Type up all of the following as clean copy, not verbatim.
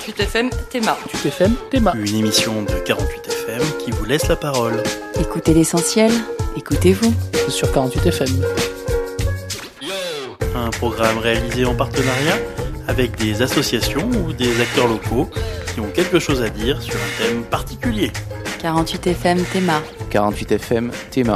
48 FM Théma. 48 FM Théma. Une émission de 48 FM qui vous laisse la parole. Écoutez l'essentiel, écoutez-vous. Sur 48 FM. Un programme réalisé en partenariat avec des associations ou des acteurs locaux qui ont quelque chose à dire sur un thème particulier. 48 FM Théma. 48 FM Théma.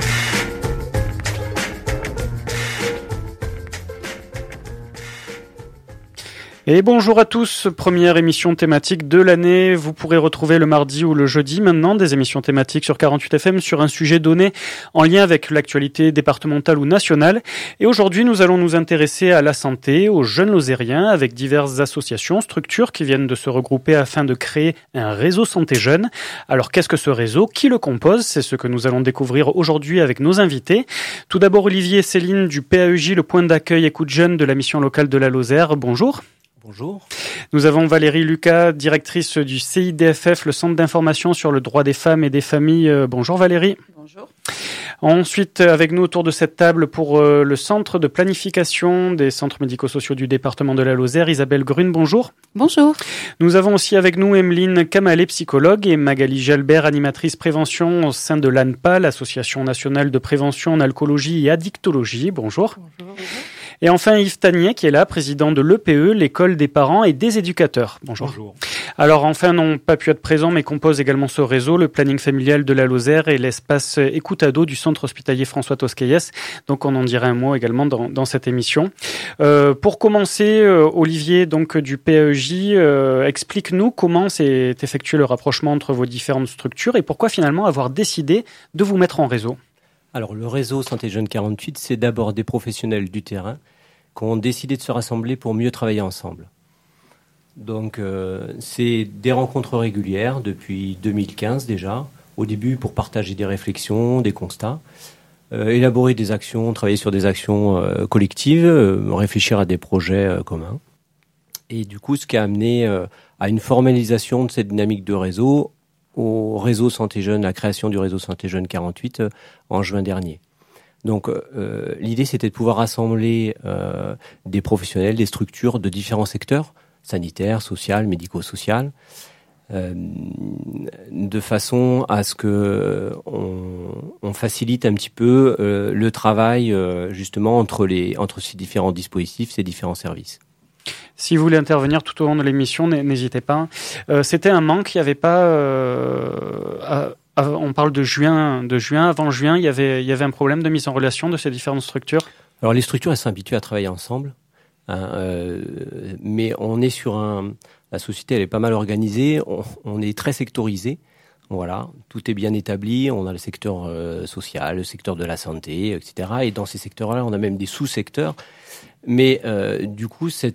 Et bonjour à tous, première émission thématique de l'année. Vous pourrez retrouver le mardi ou le jeudi maintenant des émissions thématiques sur 48 FM sur un sujet donné en lien avec l'actualité départementale ou nationale. Et aujourd'hui, nous allons nous intéresser à la santé, aux jeunes lozériens avec diverses associations, structures qui viennent de se regrouper afin de créer un réseau santé jeune. Alors qu'est-ce que ce réseau? Qui le compose? C'est ce que nous allons découvrir aujourd'hui avec nos invités. Tout d'abord, Olivier et Céline du PAEJ, le point d'accueil Écoute Jeunes de la mission locale de la Lozère. Bonjour. Bonjour. Nous avons Valérie Lucas, directrice du CIDFF, le Centre d'information sur le droit des femmes et des familles. Bonjour Valérie. Bonjour. Ensuite, avec nous autour de cette table pour le Centre de planification des centres médico-sociaux du département de la Lozère, Isabelle Grune, bonjour. Bonjour. Nous avons aussi avec nous Emeline Kamalé, psychologue, et Magali Jalbert, animatrice prévention au sein de l'ANPA, l'Association nationale de prévention en alcoolologie et addictologie. Bonjour. Bonjour. Et enfin Yves Tanier qui est là, président de l'EPE, l'école des parents et des éducateurs. Bonjour. Bonjour. Alors enfin n'ont pas pu être présents mais composent également ce réseau, le planning familial de la Lozère et l'espace écoute ado du centre hospitalier François Tosquelles. Donc on en dira un mot également dans cette émission. Pour commencer, Olivier donc du PAEJ, explique-nous comment s'est effectué le rapprochement entre vos différentes structures et pourquoi finalement avoir décidé de vous mettre en réseau. Alors, le réseau Santé Jeune 48, c'est d'abord des professionnels du terrain qui ont décidé de se rassembler pour mieux travailler ensemble. Donc, c'est des rencontres régulières depuis 2015 déjà. Au début, pour partager des réflexions, des constats, élaborer des actions, travailler sur des actions collectives, réfléchir à des projets communs. Et du coup, ce qui a amené à une formalisation de cette dynamique de réseau au réseau Santé Jeune, la création du réseau Santé Jeune 48 en juin dernier. Donc l'idée c'était de pouvoir rassembler des professionnels, des structures de différents secteurs, sanitaires, social, médico-social, de façon à ce que on facilite un petit peu le travail justement entre ces différents dispositifs, ces différents services. Si vous voulez intervenir tout au long de l'émission, n'hésitez pas. C'était un manque, il n'y avait pas... on parle de juin, avant juin, il y avait un problème de mise en relation de ces différentes structures. Alors les structures, elles sont habituées à travailler ensemble, mais on est sur la société, elle est pas mal organisée, on est très sectorisé. Voilà, tout est bien établi, on a le secteur social, le secteur de la santé, etc. Et dans ces secteurs-là, on a même des sous-secteurs. Mais du coup, ça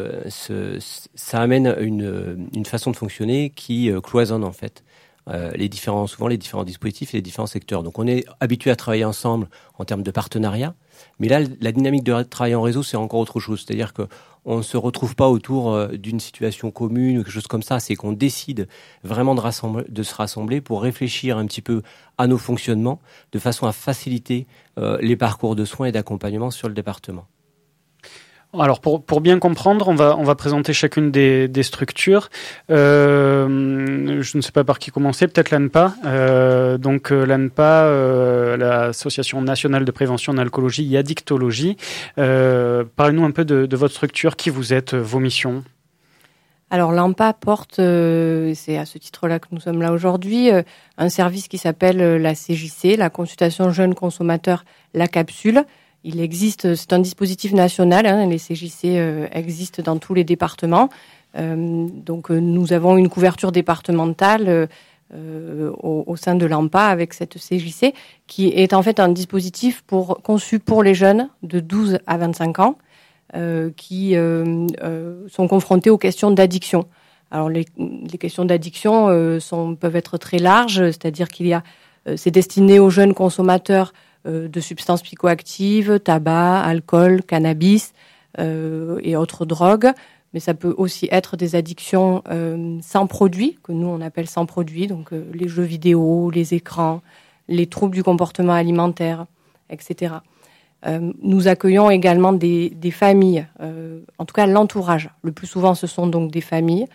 amène une façon de fonctionner qui cloisonne en fait les différents dispositifs et les différents secteurs. Donc on est habitué à travailler ensemble en termes de partenariat, mais là la dynamique de travail en réseau c'est encore autre chose. C'est-à-dire que on ne se retrouve pas autour d'une situation commune ou quelque chose comme ça. C'est qu'on décide vraiment de se rassembler pour réfléchir un petit peu à nos fonctionnements de façon à faciliter les parcours de soins et d'accompagnement sur le département. Alors pour bien comprendre, on va présenter chacune des structures. Je ne sais pas par qui commencer, peut-être l'ANPA. L'ANPA, l'Association nationale de prévention en alcoolologie et addictologie. Parlez-nous un peu de votre structure, qui vous êtes, vos missions. Alors l'ANPA porte, c'est à ce titre-là que nous sommes là aujourd'hui, un service qui s'appelle la CJC, la consultation jeunes consommateurs, la capsule. Il existe, c'est un dispositif national, les CJC existent dans tous les départements. Donc nous avons une couverture départementale au sein de l'ANPA avec cette CJC qui est en fait un dispositif conçu pour les jeunes de 12 à 25 ans qui sont confrontés aux questions d'addiction. Alors les questions d'addiction peuvent être très larges, c'est-à-dire c'est destiné aux jeunes consommateurs de substances psychoactives, tabac, alcool, cannabis et autres drogues. Mais ça peut aussi être des addictions sans produit, que nous on appelle sans produit, donc les jeux vidéo, les écrans, les troubles du comportement alimentaire, etc. Nous accueillons également des familles, en tout cas l'entourage. Le plus souvent ce sont donc des familles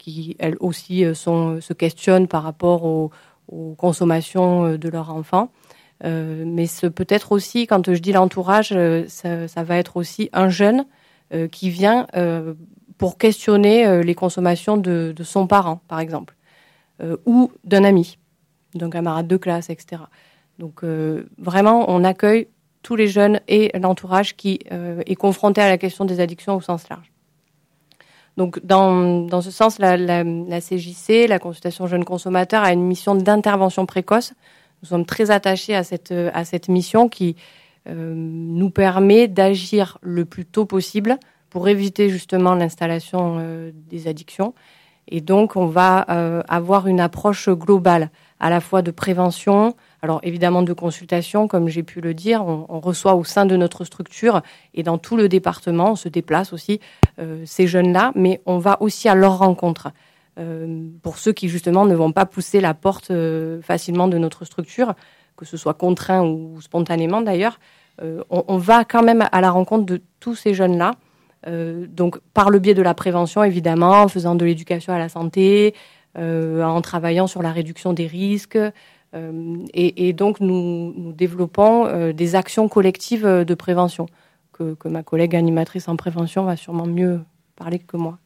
qui elles aussi se questionnent par rapport aux consommations de leur enfant. Mais peut-être aussi, quand je dis l'entourage, ça va être aussi un jeune qui vient pour questionner les consommations de son parent, par exemple, ou d'un ami, d'un camarade de classe, etc. Donc vraiment, on accueille tous les jeunes et l'entourage qui est confronté à la question des addictions au sens large. Donc dans ce sens, la CJC, la consultation jeunes consommateurs, a une mission d'intervention précoce. Nous sommes très attachés à cette mission qui nous permet d'agir le plus tôt possible pour éviter justement l'installation des addictions. Et donc, on va avoir une approche globale, à la fois de prévention, alors évidemment de consultation, comme j'ai pu le dire. On reçoit au sein de notre structure et dans tout le département, on se déplace aussi ces jeunes-là, mais on va aussi à leur rencontre. Pour ceux qui justement ne vont pas pousser la porte facilement de notre structure, que ce soit contraint ou spontanément d'ailleurs, on va quand même à la rencontre de tous ces jeunes-là. Donc par le biais de la prévention évidemment, en faisant de l'éducation à la santé, en travaillant sur la réduction des risques, et donc nous développons des actions collectives de prévention que ma collègue animatrice en prévention va sûrement mieux parler que moi.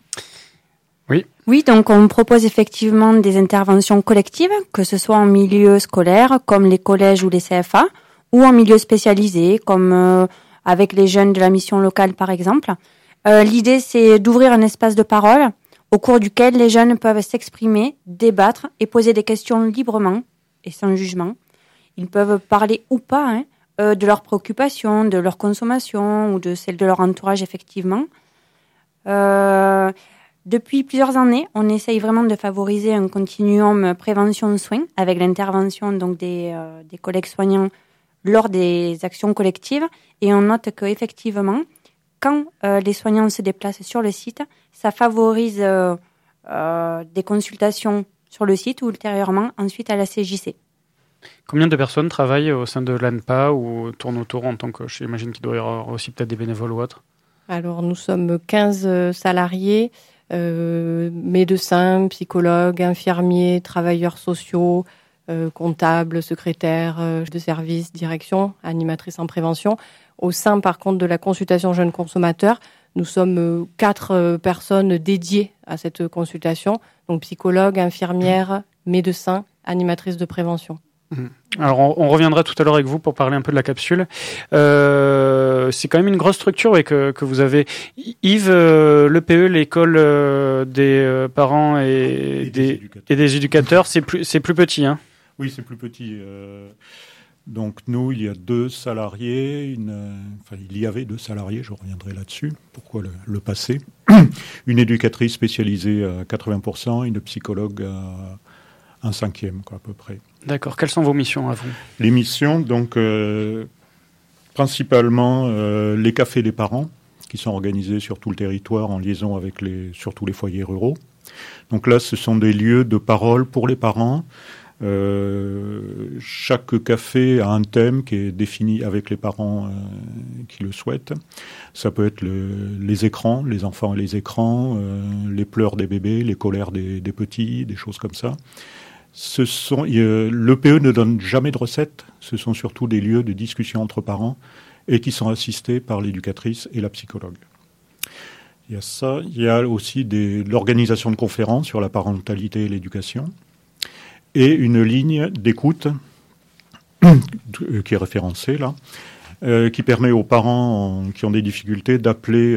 Oui, donc on propose effectivement des interventions collectives, que ce soit en milieu scolaire, comme les collèges ou les CFA, ou en milieu spécialisé, comme avec les jeunes de la mission locale par exemple. L'idée, c'est d'ouvrir un espace de parole au cours duquel les jeunes peuvent s'exprimer, débattre et poser des questions librement et sans jugement. Ils peuvent parler ou pas de leurs préoccupations, de leur consommation ou de celles de leur entourage effectivement. Depuis plusieurs années, on essaye vraiment de favoriser un continuum prévention-soins avec l'intervention donc des collègues soignants lors des actions collectives. Et on note qu'effectivement, quand les soignants se déplacent sur le site, ça favorise des consultations sur le site ou ultérieurement ensuite à la CJC. Combien de personnes travaillent au sein de l'ANPA ou tournent autour en tant que, j'imagine qu'il doit y avoir aussi peut-être des bénévoles ou autres? Alors nous sommes 15 salariés, médecins, psychologues, infirmiers, travailleurs sociaux, comptables, secrétaires de service, direction, animatrices en prévention. Au sein, par contre, de la consultation jeunes consommateurs, nous sommes 4 personnes dédiées à cette consultation, donc psychologues, infirmières, médecins, animatrices de prévention. Alors on reviendra tout à l'heure avec vous pour parler un peu de la capsule. C'est quand même une grosse structure que vous avez. Yves, l'EPE, l'école des parents et des éducateurs, c'est plus petit, hein? Oui, c'est plus petit. Donc nous, il y a 2 salariés, il y avait 2 salariés, je reviendrai là-dessus, pourquoi le passé. Une éducatrice spécialisée à 80%, une psychologue à 1/5, à peu près. D'accord. Quelles sont vos missions à vous? Les missions, donc, principalement les cafés des parents, qui sont organisés sur tout le territoire en liaison avec surtout les foyers ruraux. Donc là, ce sont des lieux de parole pour les parents. Chaque café a un thème qui est défini avec les parents qui le souhaitent. Ça peut être les écrans, les enfants et les écrans, les pleurs des bébés, les colères des petits, des choses comme ça. L'EPE ne donne jamais de recettes. Ce sont surtout des lieux de discussion entre parents et qui sont assistés par l'éducatrice et la psychologue. Il y a ça. Il y a aussi l'organisation de conférences sur la parentalité et l'éducation et une ligne d'écoute qui est référencée là, qui permet aux parents qui ont des difficultés d'appeler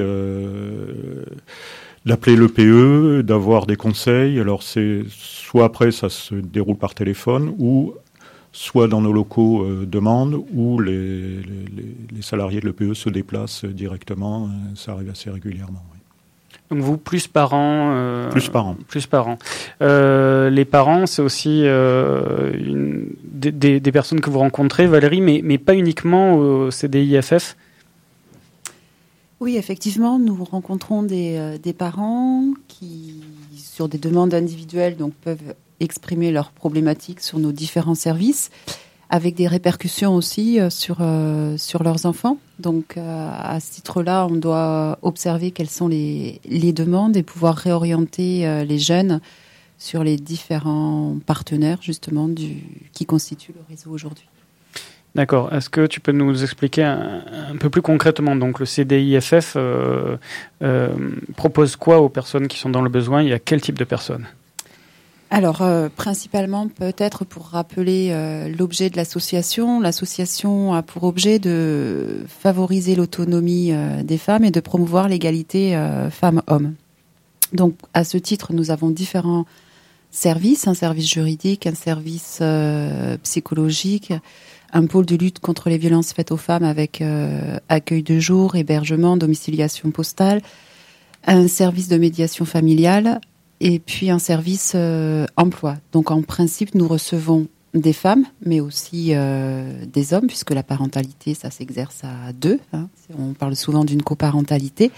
l'EPE, d'avoir des conseils. Alors c'est soit après ça se déroule par téléphone ou soit dans nos locaux demande ou les salariés de l'EPE se déplacent directement. Ça arrive assez régulièrement. Oui. Donc vous, plus parents. Plus parents. Les parents, c'est aussi des personnes que vous rencontrez, Valérie, mais pas uniquement au CDIFF. Oui, effectivement, nous rencontrons des parents qui, sur des demandes individuelles, donc peuvent exprimer leurs problématiques sur nos différents services. avec des répercussions aussi sur leurs enfants. Donc à ce titre-là, on doit observer quelles sont les demandes et pouvoir réorienter les jeunes sur les différents partenaires justement qui constituent le réseau aujourd'hui. D'accord. Est-ce que tu peux nous expliquer un peu plus concrètement, donc le CDIFF propose quoi aux personnes qui sont dans le besoin et à quel type de personnes ? Alors, principalement, peut-être pour rappeler l'objet de l'association. L'association a pour objet de favoriser l'autonomie des femmes et de promouvoir l'égalité femmes-hommes. Donc, à ce titre, nous avons différents services, un service juridique, un service psychologique, un pôle de lutte contre les violences faites aux femmes avec accueil de jour, hébergement, domiciliation postale, un service de médiation familiale et puis un service emploi. Donc en principe, nous recevons des femmes, mais aussi des hommes, puisque la parentalité, ça s'exerce à deux. On parle souvent d'une coparentalité.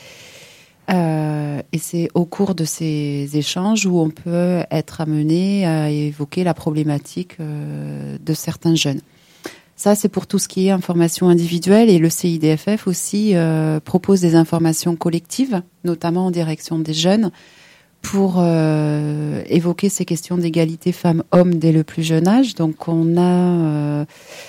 Et c'est au cours de ces échanges où on peut être amené à évoquer la problématique de certains jeunes. Ça, c'est pour tout ce qui est information individuelle, et le CIDFF aussi propose des informations collectives, notamment en direction des jeunes, pour évoquer ces questions d'égalité femmes-hommes dès le plus jeune âge. Donc on a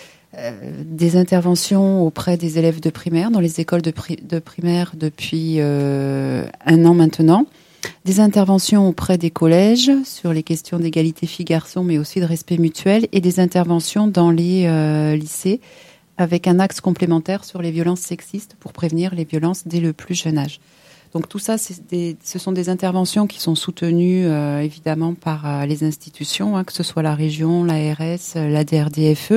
des interventions auprès des élèves de primaire, dans les écoles de primaire depuis 1 an maintenant. Des interventions auprès des collèges sur les questions d'égalité filles-garçons, mais aussi de respect mutuel, et des interventions dans les lycées avec un axe complémentaire sur les violences sexistes pour prévenir les violences dès le plus jeune âge. Donc tout ça, ce sont des interventions qui sont soutenues évidemment par les institutions, que ce soit la région, l'ARS, la DRDFE.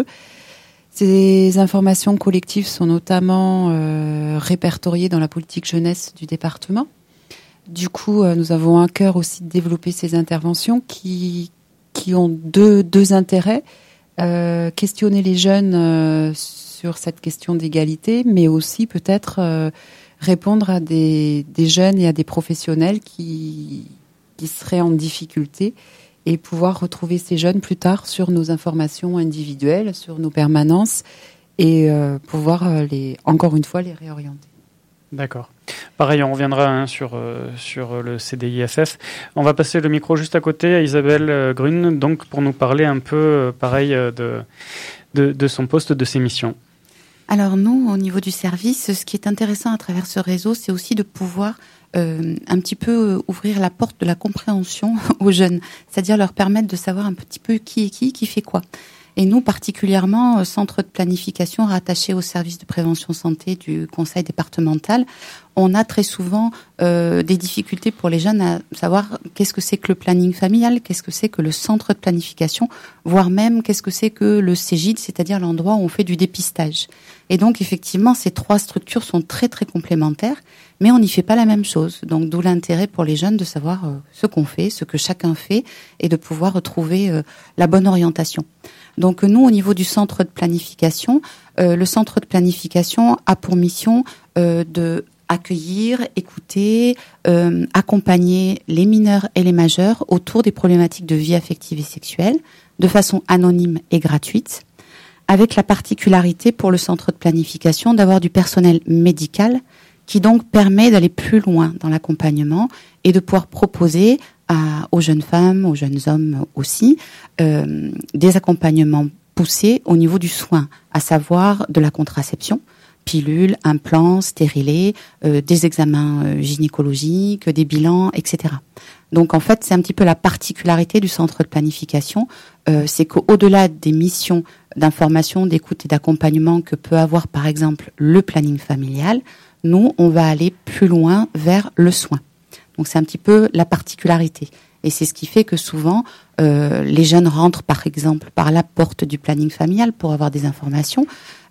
Ces informations collectives sont notamment répertoriées dans la politique jeunesse du département. Du coup, nous avons à cœur aussi de développer ces interventions qui ont deux intérêts. Questionner les jeunes sur cette question d'égalité, mais aussi peut-être répondre à des jeunes et à des professionnels qui seraient en difficulté, et pouvoir retrouver ces jeunes plus tard sur nos informations individuelles, sur nos permanences, et pouvoir encore une fois les réorienter. D'accord. Pareil, on reviendra sur le CDIFF. On va passer le micro juste à côté à Isabelle Grune, donc pour nous parler un peu, pareil, de son poste, de ses missions. Alors nous, au niveau du service, ce qui est intéressant à travers ce réseau, c'est aussi de pouvoir un petit peu ouvrir la porte de la compréhension aux jeunes, c'est-à-dire leur permettre de savoir un petit peu qui est qui fait quoi. Et nous, particulièrement, centre de planification rattaché au service de prévention santé du conseil départemental, on a très souvent des difficultés pour les jeunes à savoir qu'est-ce que c'est que le planning familial, qu'est-ce que c'est que le centre de planification, voire même qu'est-ce que c'est que le CEGID, c'est-à-dire l'endroit où on fait du dépistage. Et donc, effectivement, ces 3 structures sont très, très complémentaires, mais on n'y fait pas la même chose. Donc, d'où l'intérêt pour les jeunes de savoir ce qu'on fait, ce que chacun fait, et de pouvoir retrouver la bonne orientation. Donc nous, au niveau du centre de planification, le centre de planification a pour mission de accueillir, écouter, accompagner les mineurs et les majeurs autour des problématiques de vie affective et sexuelle, de façon anonyme et gratuite, avec la particularité pour le centre de planification d'avoir du personnel médical qui donc permet d'aller plus loin dans l'accompagnement et de pouvoir proposer aux jeunes femmes, aux jeunes hommes aussi, des accompagnements poussés au niveau du soin, à savoir de la contraception, pilules, implants, stérilés, des examens gynécologiques, des bilans, etc. Donc en fait, c'est un petit peu la particularité du centre de planification, c'est qu'au-delà des missions d'information, d'écoute et d'accompagnement que peut avoir par exemple le planning familial, nous, on va aller plus loin vers le soin. Donc c'est un petit peu la particularité. Et c'est ce qui fait que souvent, les jeunes rentrent par exemple par la porte du planning familial pour avoir des informations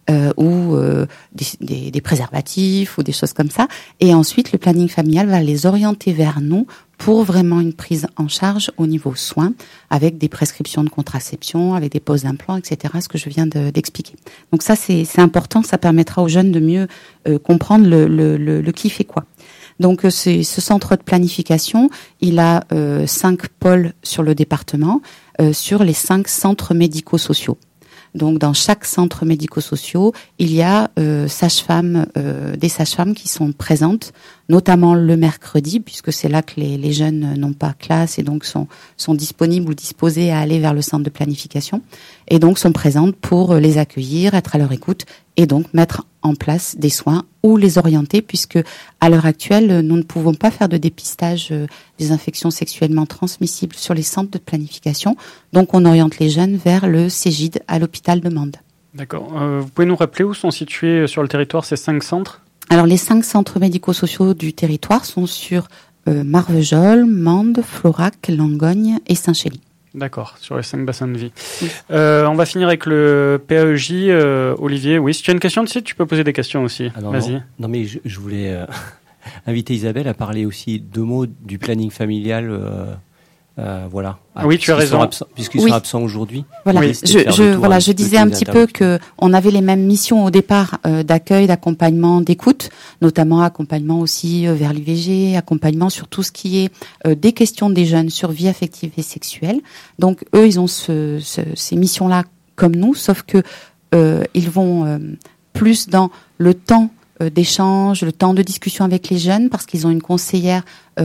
ou des préservatifs ou des choses comme ça. Et ensuite, le planning familial va les orienter vers nous pour vraiment une prise en charge au niveau soins, avec des prescriptions de contraception, avec des poses d'implants, etc., ce que je viens d'expliquer. Donc ça, c'est important, ça permettra aux jeunes de mieux comprendre le qui fait quoi. Donc ce centre de planification, il a 5 pôles sur le département, sur les 5 centres médico-sociaux. Donc, dans chaque centre médico-social, il y a des sages-femmes qui sont présentes, notamment le mercredi, puisque c'est là que les jeunes n'ont pas classe et donc sont disponibles ou disposés à aller vers le centre de planification, et donc sont présentes pour les accueillir, être à leur écoute, et donc mettre en place des soins ou les orienter, puisque à l'heure actuelle, nous ne pouvons pas faire de dépistage des infections sexuellement transmissibles sur les centres de planification. Donc, on oriente les jeunes vers le Cégide à l'hôpital de Mende. D'accord. Vous pouvez nous rappeler où sont situés sur le territoire ces 5 centres ? Alors, les 5 centres médico-sociaux du territoire sont sur Marvejols, Mende, Florac, Langogne et Saint-Chély. D'accord, sur les 5 bassins de vie. Oui. On va finir avec le PAEJ. Olivier, oui, si tu as une question dessus, tu peux poser des questions aussi. Alors, vas-y. Non, mais je voulais inviter Isabelle à parler aussi 2 mots du planning familial. Voilà. Oui, tu as raison. Puisqu'ils sont absents aujourd'hui. Voilà. Oui. Je disais un petit peu que on avait les mêmes missions au départ d'accueil, d'accompagnement, d'écoute, notamment accompagnement aussi vers l'IVG, accompagnement sur tout ce qui est des questions des jeunes sur vie affective et sexuelle. Donc eux, ils ont ces missions-là comme nous, sauf que ils vont plus dans le temps d'échange, le temps de discussion avec les jeunes, parce qu'ils ont une conseillère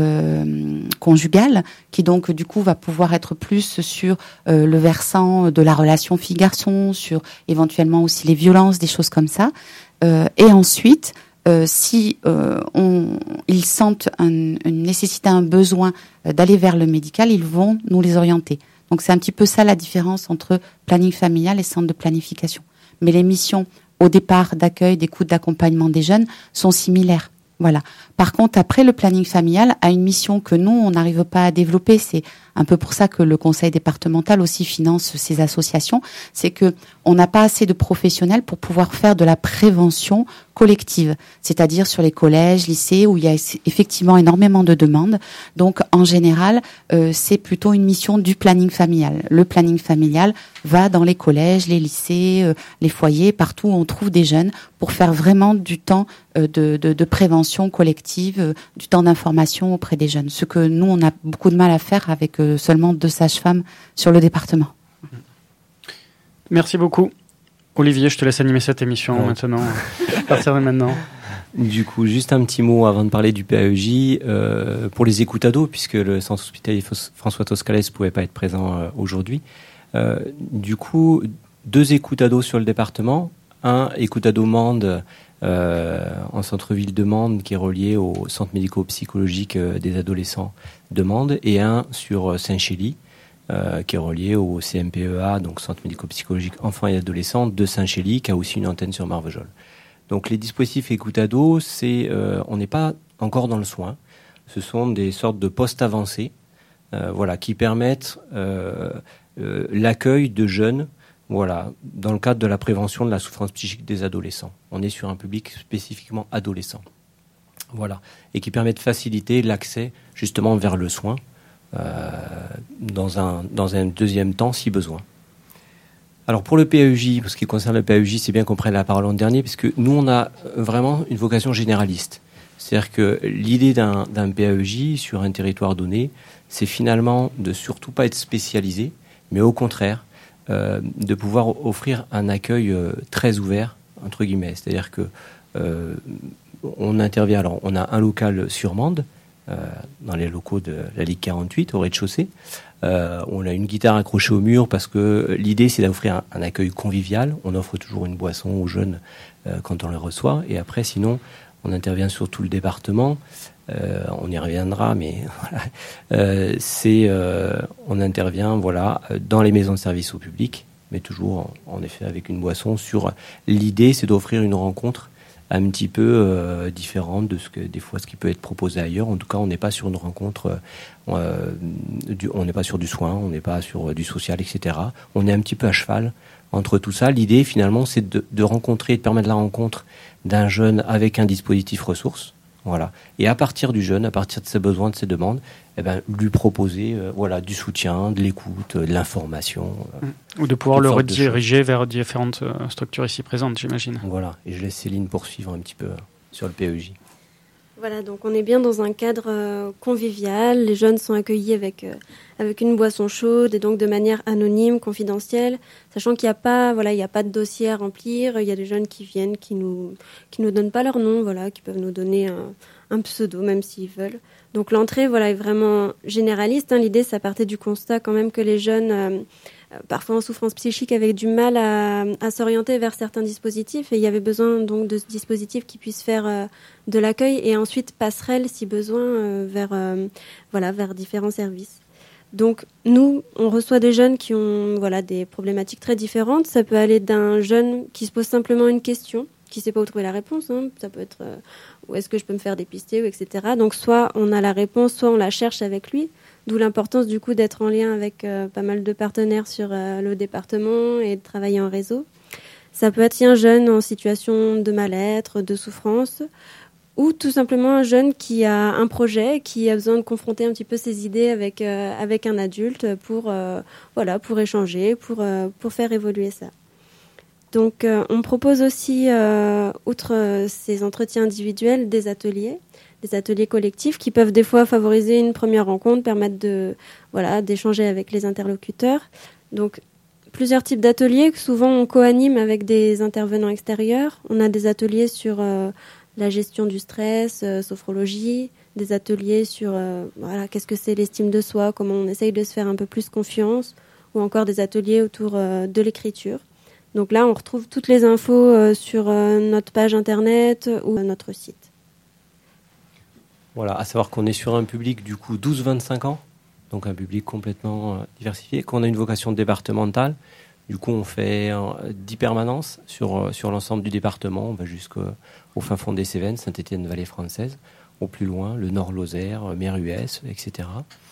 conjugale qui donc du coup va pouvoir être plus sur le versant de la relation fille-garçon, sur éventuellement aussi les violences, des choses comme ça. Et ensuite, si ils sentent une nécessité, un besoin d'aller vers le médical, ils vont nous les orienter. Donc c'est un petit peu ça la différence entre planning familial et centre de planification. Mais les missions au départ d'accueil, d'écoute, d'accompagnement des jeunes sont similaires. Voilà. Par contre, après, le planning familial a une mission que nous, on n'arrive pas à développer. C'est un peu pour ça que le conseil départemental aussi finance ces associations. C'est que on n'a pas assez de professionnels pour pouvoir faire de la prévention collective. C'est-à-dire sur les collèges, lycées, où il y a effectivement énormément de demandes. Donc, en général, c'est plutôt une mission du planning familial. Le planning familial va dans les collèges, les lycées, les foyers, partout où on trouve des jeunes pour faire vraiment du temps de prévention collective, du temps d'information auprès des jeunes. Ce que nous, on a beaucoup de mal à faire avec seulement 2 sages-femmes sur le département. Merci beaucoup. Olivier, je te laisse animer cette émission maintenant, à partir de maintenant. Du coup, juste un petit mot avant de parler du PAEJ, pour les écoutados, puisque le centre hospitalier François Toscalès ne pouvait pas être présent aujourd'hui. Du coup, 2 écoutados sur le département, un écoutado Mende en centre-ville de Mende qui est relié au centre médico-psychologique des adolescents de Mende, et un sur Saint-Chély qui est relié au CMPEA, donc centre médico-psychologique enfants et adolescents de Saint-Chély, qui a aussi une antenne sur Marvejols. Donc les dispositifs écoutado, on n'est pas encore dans le soin. Ce sont des sortes de postes avancés, qui permettent l'accueil de jeunes, dans le cadre de la prévention de la souffrance psychique des adolescents. On est sur un public spécifiquement adolescent. Et qui permet de faciliter l'accès justement vers le soin dans un deuxième temps si besoin. Alors pour le PAEJ, pour ce qui concerne le PAEJ, c'est bien qu'on prenne la parole en dernier, puisque nous on a vraiment une vocation généraliste. C'est-à-dire que l'idée d'un PAEJ sur un territoire donné, c'est finalement de surtout pas être spécialisé, mais au contraire de pouvoir offrir un accueil très ouvert, entre guillemets. C'est-à-dire que on intervient, alors on a un local sur Mende, dans les locaux de la Ligue 48, au rez-de-chaussée. On a une guitare accrochée au mur parce que l'idée, c'est d'offrir un accueil convivial. On offre toujours une boisson aux jeunes quand on les reçoit. Et après, sinon, on intervient sur tout le département. On y reviendra, mais on intervient dans les maisons de service au public, mais toujours, en effet, avec une boisson. L'idée, c'est d'offrir une rencontre un petit peu différente de ce qui peut être proposé ailleurs. En tout cas, on n'est pas sur une rencontre, on n'est pas sur du soin, on n'est pas sur du social, etc. On est un petit peu à cheval entre tout ça. L'idée, finalement, c'est de rencontrer, de permettre la rencontre d'un jeune avec un dispositif ressources. Et à partir du jeune, à partir de ses besoins, de ses demandes, lui proposer du soutien, de l'écoute, de l'information. Ou de pouvoir le rediriger vers différentes structures ici présentes, j'imagine. Et je laisse Céline poursuivre un petit peu sur le PAEJ. Voilà, donc on est bien dans un cadre convivial. Les jeunes sont accueillis avec une boisson chaude et donc de manière anonyme, confidentielle, sachant qu'il n'y a pas, il n'y a pas de dossier à remplir. Il y a des jeunes qui viennent, qui nous donnent pas leur nom, qui peuvent nous donner un pseudo, même s'ils veulent. Donc l'entrée, est vraiment généraliste. L'idée, ça partait du constat quand même que les jeunes, parfois en souffrance psychique, avaient du mal à s'orienter vers certains dispositifs. Et il y avait besoin donc de ce dispositif qui puisse faire de l'accueil et ensuite passerelle, si besoin, vers différents services. Donc nous, on reçoit des jeunes qui ont des problématiques très différentes. Ça peut aller d'un jeune qui se pose simplement une question, qui ne sait pas où trouver la réponse. Ça peut être où est-ce que je peux me faire dépister, etc. Donc soit on a la réponse, soit on la cherche avec lui. D'où l'importance du coup d'être en lien avec pas mal de partenaires sur le département et de travailler en réseau. Ça peut être si un jeune en situation de mal-être, de souffrance, ou tout simplement un jeune qui a un projet, qui a besoin de confronter un petit peu ses idées avec un adulte pour échanger, pour faire évoluer ça. Donc on propose aussi, outre ces entretiens individuels, des ateliers collectifs qui peuvent des fois favoriser une première rencontre, permettre d'échanger avec les interlocuteurs. Donc plusieurs types d'ateliers que souvent on co-anime avec des intervenants extérieurs. On a des ateliers sur la gestion du stress, sophrologie, des ateliers sur qu'est-ce que c'est l'estime de soi, comment on essaye de se faire un peu plus confiance, ou encore des ateliers autour de l'écriture. Donc là, on retrouve toutes les infos sur notre page internet ou notre site. Voilà, à savoir qu'on est sur un public du coup 12-25 ans, donc un public complètement diversifié, qu'on a une vocation départementale. Du coup, on fait 10 permanences sur l'ensemble du département. On va jusqu'au fin fond des Cévennes, Saint-Étienne-Vallée française, au plus loin, le Nord-Lozère, Mer-US, etc.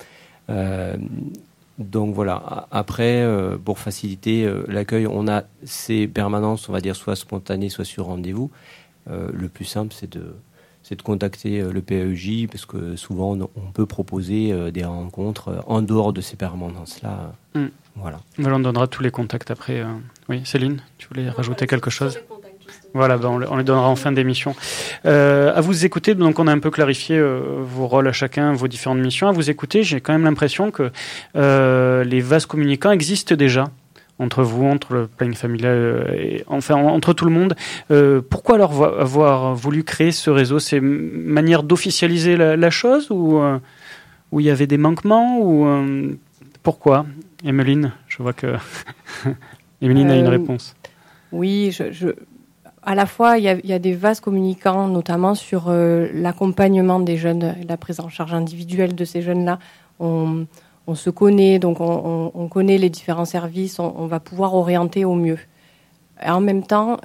Donc voilà, après, pour faciliter l'accueil, on a ces permanences, on va dire, soit spontanées, soit sur rendez-vous. Le plus simple, c'est de contacter le PAEJ, parce que souvent, on peut proposer des rencontres en dehors de ces permanences-là. Voilà. On donnera tous les contacts après. Oui, Céline, tu voulais rajouter quelque chose ? Voilà, on les donnera en fin d'émission. À vous écouter, donc on a un peu clarifié vos rôles à chacun, vos différentes missions. À vous écouter, j'ai quand même l'impression que les vases communicants existent déjà entre vous, entre le planning familial, entre tout le monde. Pourquoi alors avoir voulu créer ce réseau ? C'est une manière d'officialiser la chose ou il y avait des manquements ou pourquoi ? Emeline, je vois que Emeline a une réponse. Oui, à la fois, il y a des vases communicants, notamment sur l'accompagnement des jeunes, la prise en charge individuelle de ces jeunes-là. On se connaît, donc on connaît les différents services, on va pouvoir orienter au mieux. Et en même temps,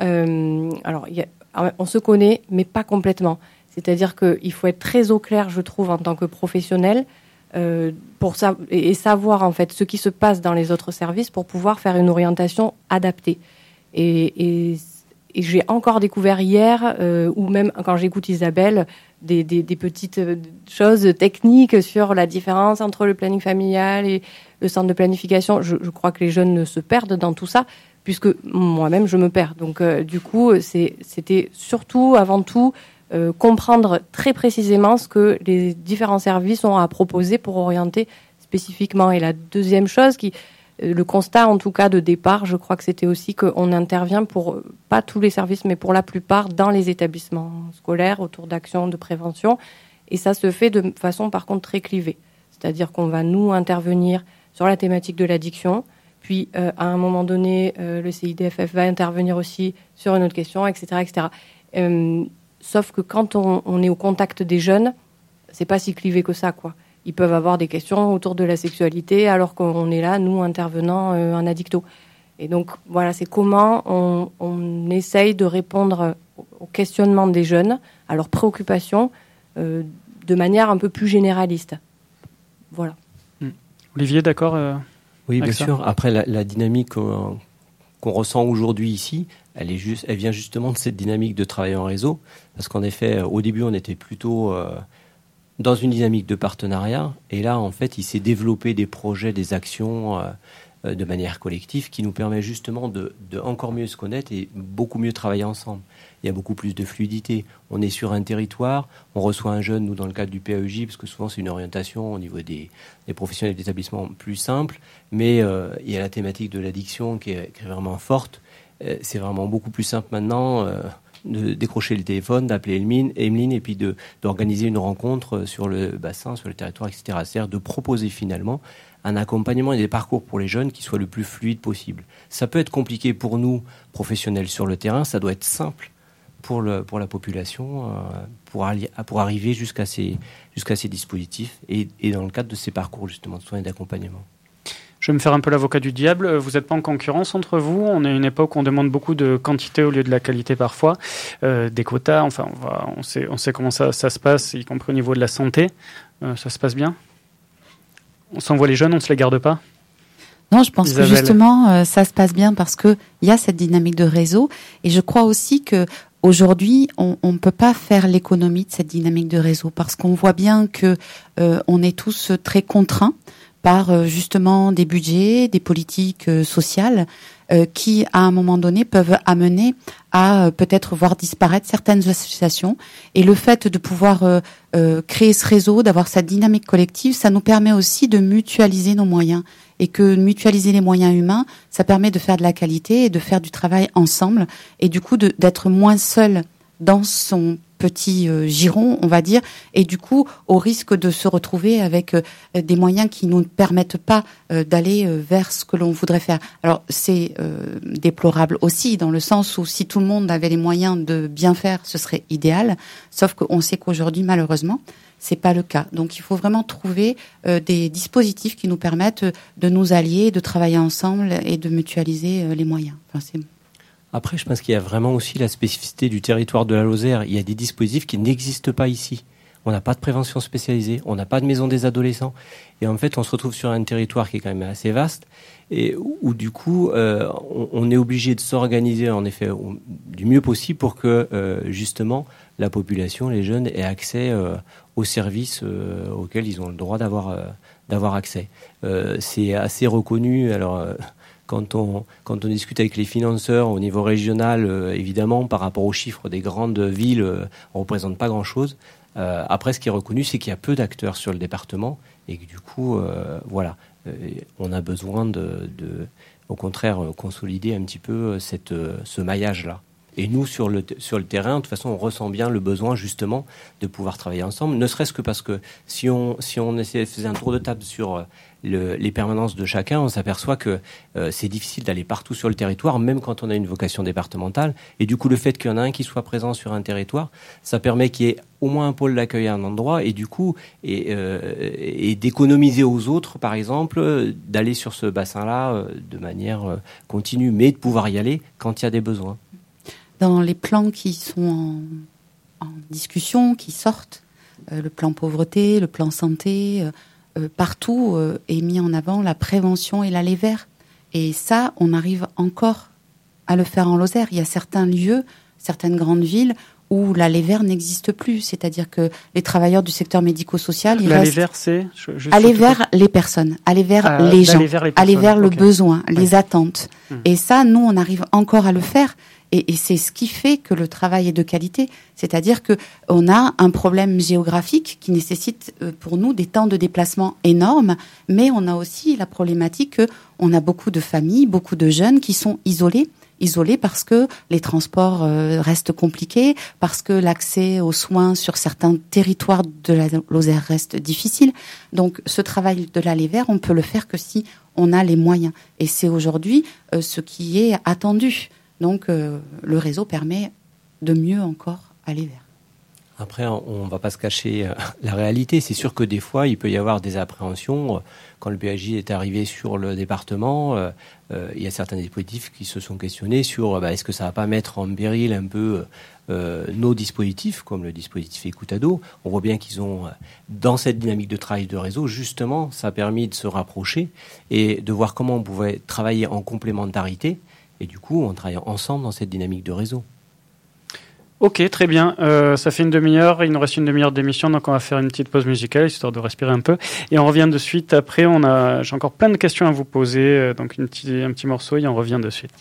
on se connaît, mais pas complètement. C'est-à-dire qu'il faut être très au clair, je trouve, en tant que professionnel, pour ça, et savoir en fait ce qui se passe dans les autres services pour pouvoir faire une orientation adaptée. Et j'ai encore découvert hier, ou même quand j'écoute Isabelle, des petites choses techniques sur la différence entre le planning familial et le centre de planification. Je crois que les jeunes se perdent dans tout ça, puisque moi-même je me perds. Donc du coup, c'était surtout, avant tout, comprendre très précisément ce que les différents services ont à proposer pour orienter spécifiquement. Et la deuxième chose, le constat en tout cas de départ, je crois que c'était aussi qu'on intervient pour, pas tous les services, mais pour la plupart dans les établissements scolaires autour d'actions de prévention. Et ça se fait de façon par contre très clivée. C'est-à-dire qu'on va nous intervenir sur la thématique de l'addiction, puis à un moment donné, le CIDFF va intervenir aussi sur une autre question, etc. etc. Sauf que quand on est au contact des jeunes, c'est pas si clivé que ça, quoi. Ils peuvent avoir des questions autour de la sexualité alors qu'on est là, nous, intervenant en addicto. Et donc, voilà, c'est comment on essaye de répondre aux questionnements des jeunes, à leurs préoccupations, de manière un peu plus généraliste. Voilà. Olivier, d'accord Oui, bien sûr. Après, la dynamique qu'on ressent aujourd'hui ici, elle vient justement de cette dynamique de travail en réseau. Parce qu'en effet, au début, on était plutôt dans une dynamique de partenariat. Et là, en fait, il s'est développé des projets, des actions de manière collective, qui nous permet justement de encore mieux se connaître et beaucoup mieux travailler ensemble. Il y a beaucoup plus de fluidité. On est sur un territoire, on reçoit un jeune, nous dans le cadre du PAEJ, parce que souvent c'est une orientation au niveau des professionnels d'établissement plus simple, mais il y a la thématique de l'addiction qui est vraiment forte. C'est vraiment beaucoup plus simple maintenant de décrocher le téléphone, d'appeler Emeline et puis d'organiser une rencontre sur le bassin, sur le territoire, etc. C'est-à-dire de proposer finalement un accompagnement et des parcours pour les jeunes qui soient le plus fluide possible. Ça peut être compliqué pour nous, professionnels sur le terrain, ça doit être simple pour la population, pour arriver jusqu'à ces dispositifs et dans le cadre de ces parcours justement de soins et d'accompagnement. Je vais me faire un peu l'avocat du diable. Vous n'êtes pas en concurrence entre vous. On est à une époque où on demande beaucoup de quantité au lieu de la qualité parfois. Des quotas, enfin, on sait comment ça se passe, y compris au niveau de la santé. Ça se passe bien ? On s'envoie les jeunes, on ne se les garde pas ? Non, je pense Isabelle. Que justement, ça se passe bien parce qu'il y a cette dynamique de réseau. Et je crois aussi que aujourd'hui, on ne peut pas faire l'économie de cette dynamique de réseau parce qu'on voit bien que on est tous très contraints par justement des budgets, des politiques sociales qui, à un moment donné, peuvent amener à peut-être voir disparaître certaines associations. Et le fait de pouvoir créer ce réseau, d'avoir cette dynamique collective, ça nous permet aussi de mutualiser nos moyens. Et que mutualiser les moyens humains, ça permet de faire de la qualité et de faire du travail ensemble. Et du coup, d'être moins seul dans son petit giron, on va dire, et du coup, au risque de se retrouver avec des moyens qui ne nous permettent pas d'aller vers ce que l'on voudrait faire. Alors, c'est déplorable aussi, dans le sens où si tout le monde avait les moyens de bien faire, ce serait idéal, sauf qu'on sait qu'aujourd'hui, malheureusement, c'est pas le cas. Donc, il faut vraiment trouver des dispositifs qui nous permettent de nous allier, de travailler ensemble et de mutualiser les moyens. Enfin, Après, je pense qu'il y a vraiment aussi la spécificité du territoire de la Lozère. Il y a des dispositifs qui n'existent pas ici. On n'a pas de prévention spécialisée, on n'a pas de maison des adolescents. Et en fait, on se retrouve sur un territoire qui est quand même assez vaste et où du coup, on est obligé de s'organiser en effet du mieux possible pour que justement la population, les jeunes, aient accès aux services auxquels ils ont le droit d'avoir accès. C'est assez reconnu. Alors. Quand on discute avec les financeurs au niveau régional, évidemment, par rapport aux chiffres des grandes villes, on ne représente pas grand-chose. Après, ce qui est reconnu, c'est qu'il y a peu d'acteurs sur le département et que du coup, on a besoin au contraire, consolider un petit peu ce maillage-là. Et nous, sur le terrain, de toute façon, on ressent bien le besoin, justement, de pouvoir travailler ensemble, ne serait-ce que parce que si on faisait un tour de table sur les permanences de chacun, on s'aperçoit que c'est difficile d'aller partout sur le territoire, même quand on a une vocation départementale. Et du coup, le fait qu'il y en a un qui soit présent sur un territoire, ça permet qu'il y ait au moins un pôle d'accueil à un endroit, et du coup, et d'économiser aux autres, par exemple, d'aller sur ce bassin-là de manière continue, mais de pouvoir y aller quand il y a des besoins. Dans les plans qui sont en discussion, qui sortent, le plan pauvreté, le plan santé, partout est mis en avant la prévention et l'aller vers. Et ça, on arrive encore à le faire en Lozère. Il y a certains lieux, certaines grandes villes où l'aller vers n'existe plus. C'est-à-dire que les travailleurs du secteur médico-social, l'aller vers, c'est aller vers les personnes, aller vers les gens, aller vers le besoin, les attentes. Et ça, nous, on arrive encore à le faire. Et c'est ce qui fait que le travail est de qualité. C'est-à-dire que on a un problème géographique qui nécessite pour nous des temps de déplacement énormes, mais on a aussi la problématique qu'on a beaucoup de familles, beaucoup de jeunes qui sont isolés parce que les transports restent compliqués, parce que l'accès aux soins sur certains territoires de la Lozère reste difficile. Donc ce travail de l'aller vers, on peut le faire que si on a les moyens. Et c'est aujourd'hui ce qui est attendu. Donc, le réseau permet de mieux encore aller vers. Après, on ne va pas se cacher la réalité. C'est sûr que des fois, il peut y avoir des appréhensions. Quand le PAJ est arrivé sur le département, il y a certains dispositifs qui se sont questionnés sur est-ce que ça ne va pas mettre en péril un peu nos dispositifs, comme le dispositif Écoute-Ado. On voit bien qu'ils ont, dans cette dynamique de travail de réseau, justement, ça a permis de se rapprocher et de voir comment on pouvait travailler en complémentarité. Et du coup, on travaille ensemble dans cette dynamique de réseau. Ok, très bien. Ça fait une demi-heure. Il nous reste une demi-heure d'émission, donc on va faire une petite pause musicale, histoire de respirer un peu. Et on revient de suite. Après, j'ai encore plein de questions à vous poser. Donc un petit morceau et on revient de suite.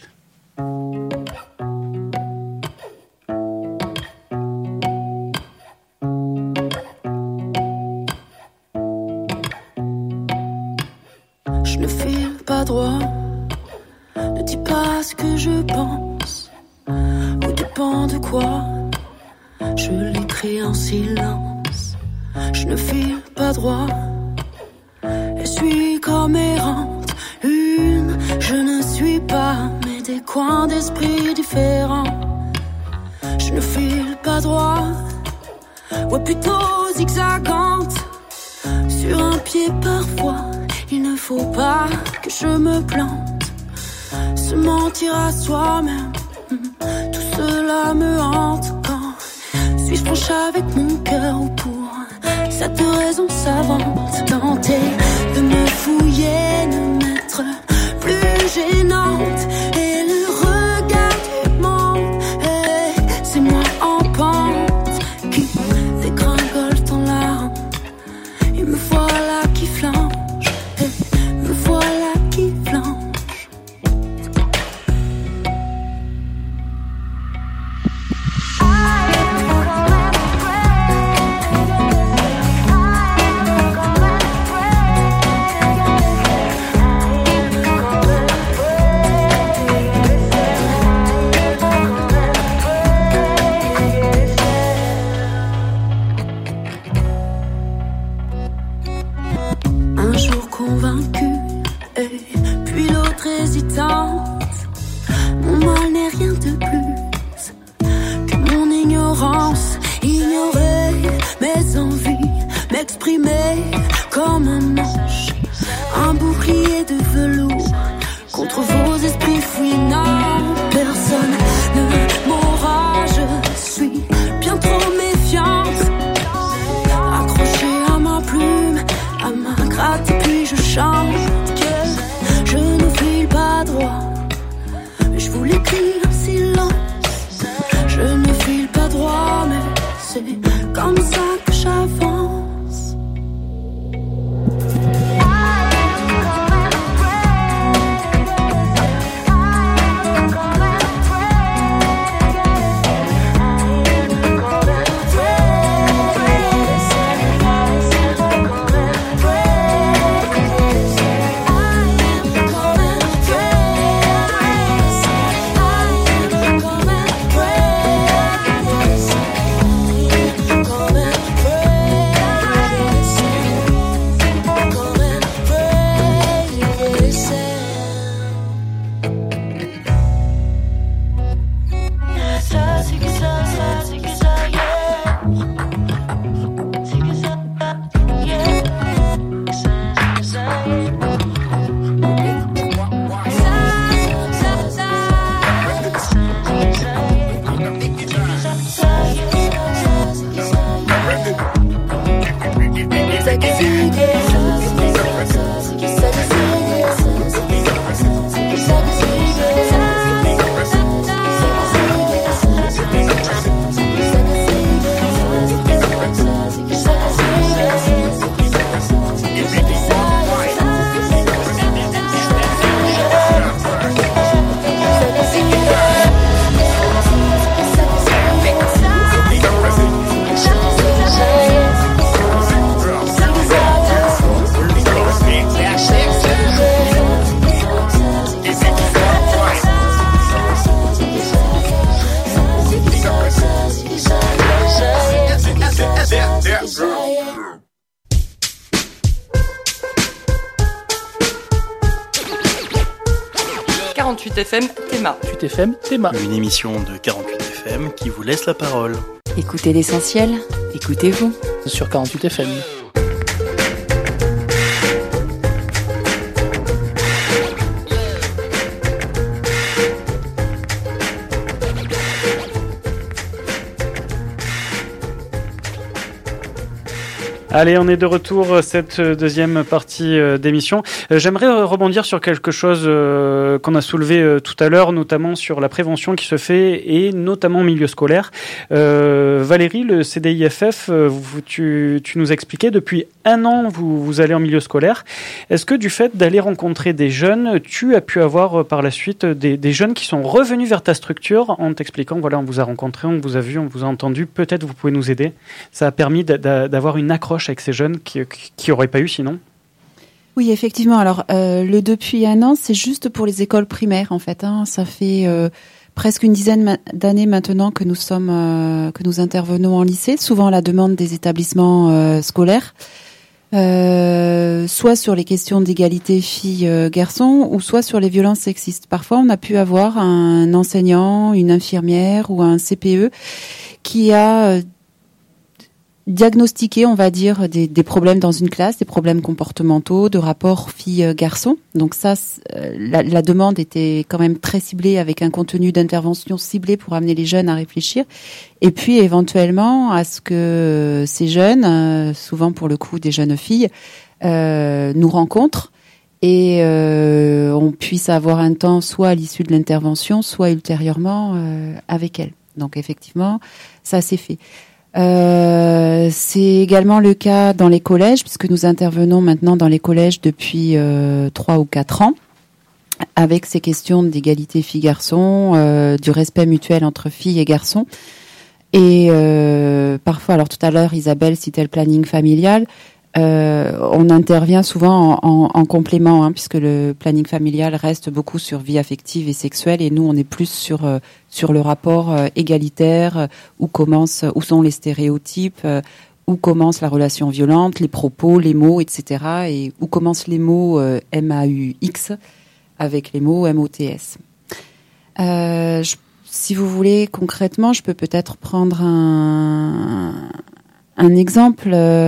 Je ne file pas droit, ne dis pas ce que je pense, ou dépend de quoi, je l'écris en silence. Je ne file pas droit, et suis comme errante, je ne suis pas, mais des coins d'esprit différents. Je ne file pas droit, ou plutôt zigzagante, sur un pied parfois. Il ne faut pas que je me plante, se mentir à soi-même, tout cela me hante. Quand suis-je franche avec mon cœur ou pour cette raison savante, tenter de me fouiller, ne m'être plus gênante, et le regard du monde, c'est moi en pente qui dégringole dans la rampe, et me voilà qui flanche. Voilà qui flanche. Un jour convaincu, puis l'autre hésitante. Mon mal n'est rien de plus que mon ignorance. Ignorer mes envies, m'exprimer comme un manche, un bouclier de velours contre vos esprits fouinants. Personne ne m'aura, je suis bien trop méfiante, accrochée à ma plume, à ma gratte, et puis je chante. Je ne file pas droit, je vous l'écris en silence. Je ne file pas droit, mais c'est comme ça que j'avance. FM Théma. 48 FM Théma. Une émission de 48 FM qui vous laisse la parole. Écoutez l'essentiel, écoutez-vous. Sur 48 FM. Allez, on est de retour, cette deuxième partie d'émission. J'aimerais rebondir sur quelque chose qu'on a soulevé tout à l'heure, notamment sur la prévention qui se fait, et notamment au milieu scolaire. Valérie, le CDIFF, tu nous expliquais, depuis 1 an, vous allez en milieu scolaire. Est-ce que du fait d'aller rencontrer des jeunes, tu as pu avoir par la suite des jeunes qui sont revenus vers ta structure en t'expliquant, voilà, on vous a rencontré, on vous a vu, on vous a entendu, peut-être vous pouvez nous aider. Ça a permis d'avoir une accroche avec ces jeunes qui n'auraient pas eu sinon? Oui, effectivement. Alors, le depuis 1 an, c'est juste pour les écoles primaires, en fait. Ça fait presque une dizaine d'années maintenant que nous intervenons en lycée, souvent à la demande des établissements scolaires, soit sur les questions d'égalité filles-garçons, ou soit sur les violences sexistes. Parfois, on a pu avoir un enseignant, une infirmière ou un CPE qui a diagnostiquer, on va dire, des problèmes dans une classe, des problèmes comportementaux, de rapports filles-garçons. Donc ça, la demande était quand même très ciblée, avec un contenu d'intervention ciblé pour amener les jeunes à réfléchir. Et puis éventuellement à ce que ces jeunes, souvent pour le coup des jeunes filles, nous rencontrent et on puisse avoir un temps soit à l'issue de l'intervention, soit ultérieurement avec elles. Donc effectivement, ça s'est fait. C'est également le cas dans les collèges, puisque nous intervenons maintenant dans les collèges depuis 3 ou 4 ans, avec ces questions d'égalité filles-garçons, du respect mutuel entre filles et garçons. Et parfois, alors tout à l'heure, Isabelle citait le planning familial. On intervient souvent en complément, puisque le planning familial reste beaucoup sur vie affective et sexuelle, et nous on est plus sur le rapport égalitaire, où sont les stéréotypes, où commence la relation violente, les propos, les mots, etc. Et où commencent les mots MAUX avec les mots MOTS. Si vous voulez concrètement, je peux peut-être prendre un exemple.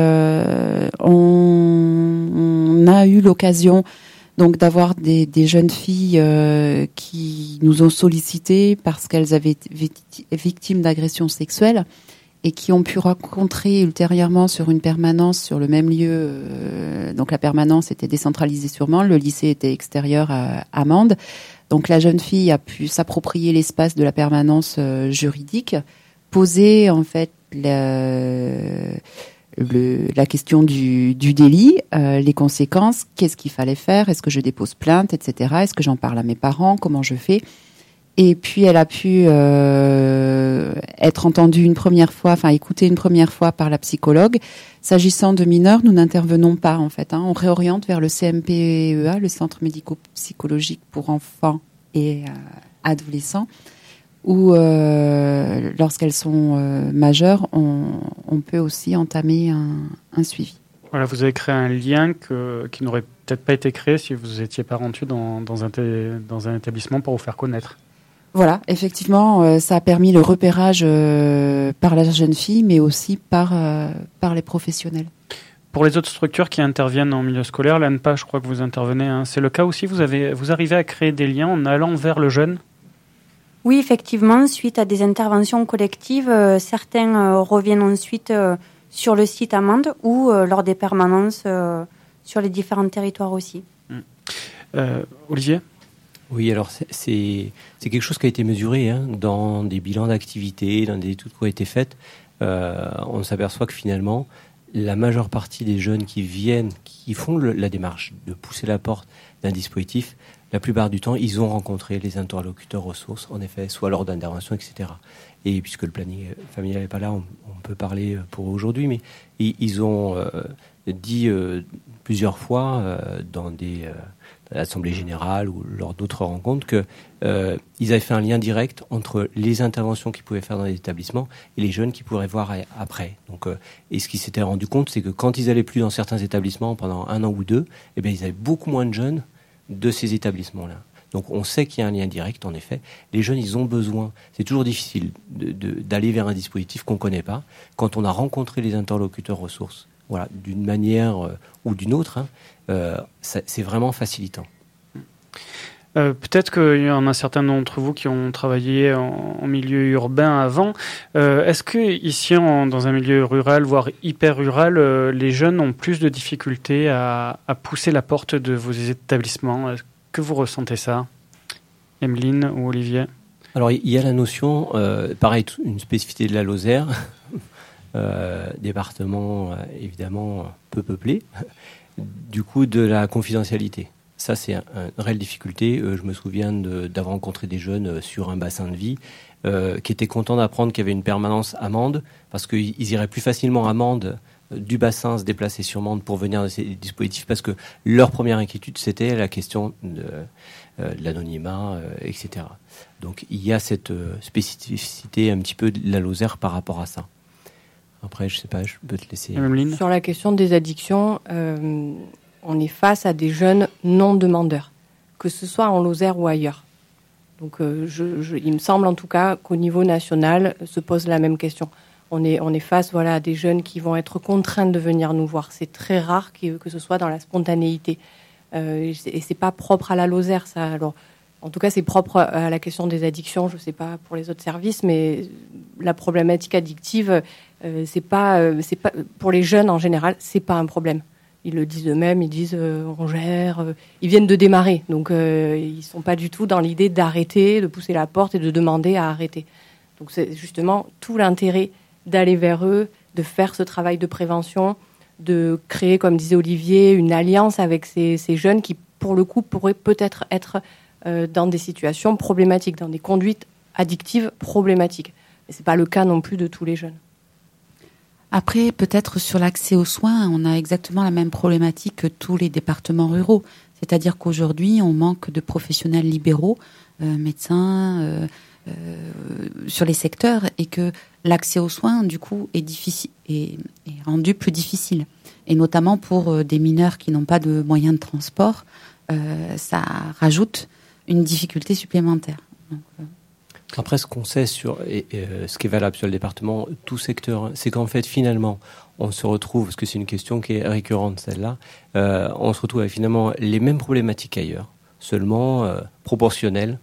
On a eu l'occasion donc d'avoir des jeunes filles qui nous ont sollicité parce qu'elles avaient été victimes d'agressions sexuelles et qui ont pu rencontrer ultérieurement sur une permanence sur le même lieu. Donc la permanence était décentralisée sur Mende, le lycée était extérieur à Mende. Donc la jeune fille a pu s'approprier l'espace de la permanence juridique, poser en fait la question du délit, les conséquences, qu'est-ce qu'il fallait faire, est-ce que je dépose plainte, etc. Est-ce que j'en parle à mes parents, comment je fais? Et puis elle a pu être entendue une première fois, enfin écoutée une première fois par la psychologue. S'agissant de mineurs, nous n'intervenons pas en fait. On réoriente vers le CMPEA, le Centre médico-psychologique pour enfants et adolescents, où lorsqu'elles sont majeures, on peut aussi entamer un suivi. Voilà, vous avez créé un lien qui n'aurait peut-être pas été créé si vous n'étiez pas rendu dans un établissement pour vous faire connaître. Voilà, effectivement, ça a permis le repérage par la jeune fille, mais aussi par les professionnels. Pour les autres structures qui interviennent en milieu scolaire, l'ANPA, je crois que vous intervenez, c'est le cas aussi, vous arrivez à créer des liens en allant vers le jeune? Oui, effectivement, suite à des interventions collectives, certains reviennent ensuite sur le site à Mende ou lors des permanences sur les différents territoires aussi. Olivier ? Oui, alors c'est quelque chose qui a été mesuré dans des bilans d'activité, dans des études qui ont été faites. On s'aperçoit que finalement, la majeure partie des jeunes qui font la démarche de pousser la porte d'un dispositif, la plupart du temps, ils ont rencontré les interlocuteurs ressources, en effet, soit lors d'interventions, etc. Et puisque le planning familial n'est pas là, on peut parler pour aujourd'hui, mais ils ont dit plusieurs fois dans l'Assemblée générale ou lors d'autres rencontres qu'ils avaient fait un lien direct entre les interventions qu'ils pouvaient faire dans les établissements et les jeunes qu'ils pourraient voir après. Donc, et ce qu'ils s'étaient rendu compte, c'est que quand ils allaient plus dans certains établissements pendant 1 an ou 2, eh bien, ils avaient beaucoup moins de jeunes de ces établissements-là. Donc on sait qu'il y a un lien direct, en effet. Les jeunes, ils ont besoin, c'est toujours difficile d'aller vers un dispositif qu'on ne connaît pas. Quand on a rencontré les interlocuteurs ressources, voilà, d'une manière ou d'une autre, c'est vraiment facilitant. Peut-être qu'il y en a certains d'entre vous qui ont travaillé en milieu urbain avant. Est-ce que ici, dans un milieu rural, voire hyper rural, les jeunes ont plus de difficultés à pousser la porte de vos établissements? Est-ce que vous ressentez ça, Emeline ou Olivier? Alors, il y a la notion, pareil, une spécificité de la Lozère, département évidemment peu peuplé, du coup de la confidentialité. Ça, c'est une réelle difficulté. Je me souviens d'avoir rencontré des jeunes sur un bassin de vie qui étaient contents d'apprendre qu'il y avait une permanence à Mende, parce qu'ils iraient plus facilement à Mende du bassin se déplacer sur Mende pour venir dans ces dispositifs, parce que leur première inquiétude, c'était la question de l'anonymat, etc. Donc, il y a cette spécificité un petit peu de la Lozère par rapport à ça. Après, je sais pas, je peux te laisser... Sur la question des addictions... on est face à des jeunes non demandeurs, que ce soit en Lozère ou ailleurs. Donc, il me semble en tout cas qu'au niveau national se pose la même question. On est face à des jeunes qui vont être contraints de venir nous voir. C'est très rare que ce soit dans la spontanéité. Et c'est pas propre à la Lozère, ça. Alors, en tout cas, c'est propre à la question des addictions. Je sais pas pour les autres services, mais la problématique addictive, c'est pas pour les jeunes en général, c'est pas un problème. Ils le disent eux-mêmes, ils disent on gère, ils viennent de démarrer, donc ils sont pas du tout dans l'idée d'arrêter, de pousser la porte et de demander à arrêter. Donc c'est justement tout l'intérêt d'aller vers eux, de faire ce travail de prévention, de créer, comme disait Olivier, une alliance avec ces jeunes qui, pour le coup, pourraient peut-être être dans des situations problématiques, dans des conduites addictives problématiques. Et c'est pas le cas non plus de tous les jeunes. Après, peut-être sur l'accès aux soins, on a exactement la même problématique que tous les départements ruraux. C'est-à-dire qu'aujourd'hui, on manque de professionnels libéraux, médecins, sur les secteurs, et que l'accès aux soins, du coup, est difficile, est rendu plus difficile. Et notamment pour des mineurs qui n'ont pas de moyens de transport, ça rajoute une difficulté supplémentaire. Donc, Après, ce qu'on sait ce qui est valable sur le département, tout secteur, c'est qu'en fait, finalement, on se retrouve, parce que c'est une question qui est récurrente, celle-là, on se retrouve avec finalement les mêmes problématiques ailleurs, seulement proportionnelles,